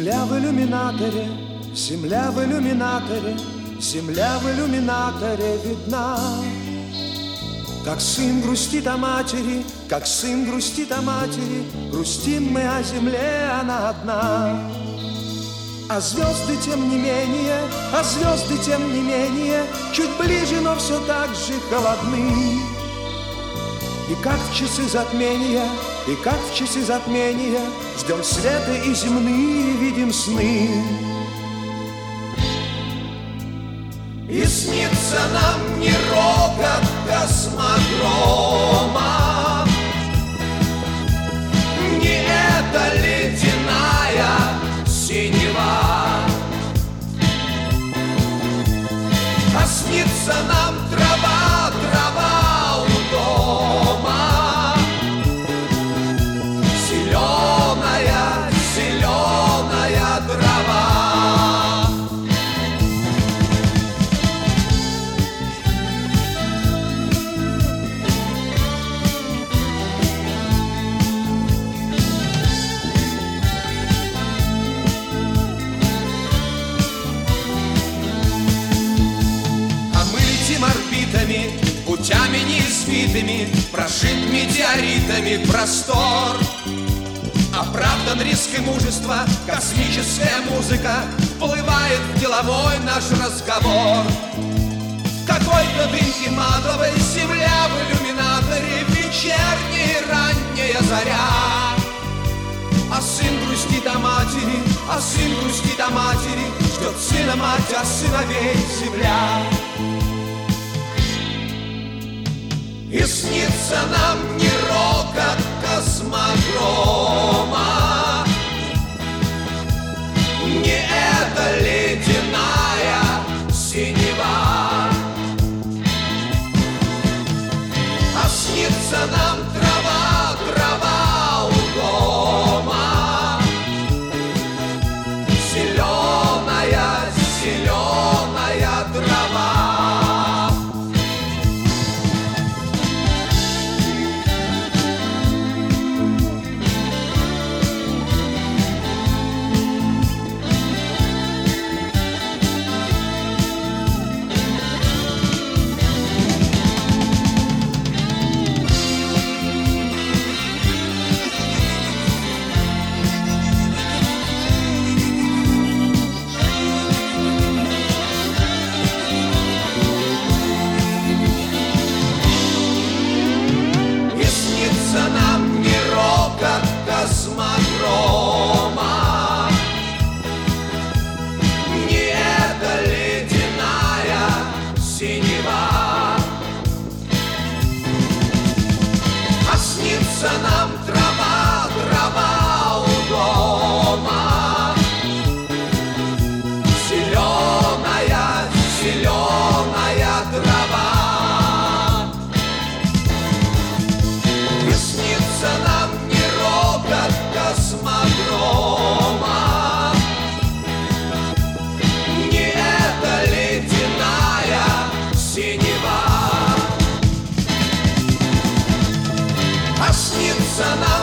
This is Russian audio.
Земля в иллюминаторе, земля в иллюминаторе, земля в иллюминаторе видна. Как сын грустит о матери, как сын грустит о матери, грустим мы о земле, она одна. А звезды тем не менее, а звезды тем не менее, чуть ближе, но все так же холодны. И как в часы затмения, и как в часы затмения, ждем света и земные видим сны. И снится нам не рокот космодрома, не эта ледяная синева, а снится нам трава, трава у дома, зеленая, зеленая трава. Орбитами, путями неизвитыми, прошит метеоритами простор. Оправдан риск и мужество, космическая музыка вплывает в деловой наш разговор. В какой-то дымке матовой земля в иллюминаторе, вечерняя ранняя заря. А сын грустит о матери, а сын грустит о матери, ждет сына мать, а сыновей земля. И снится нам не рокот космодрома, не эта ледяная синева, а снится нам трава, трава у дома, зеленая, зеленая трава. Нам не рокот космодрома, не эта ледяная синева, а снится нам трава, трава у дома, зеленая, зеленая трава. Снится нам не рокот космодрома, не эта ледяная синева, а снится нам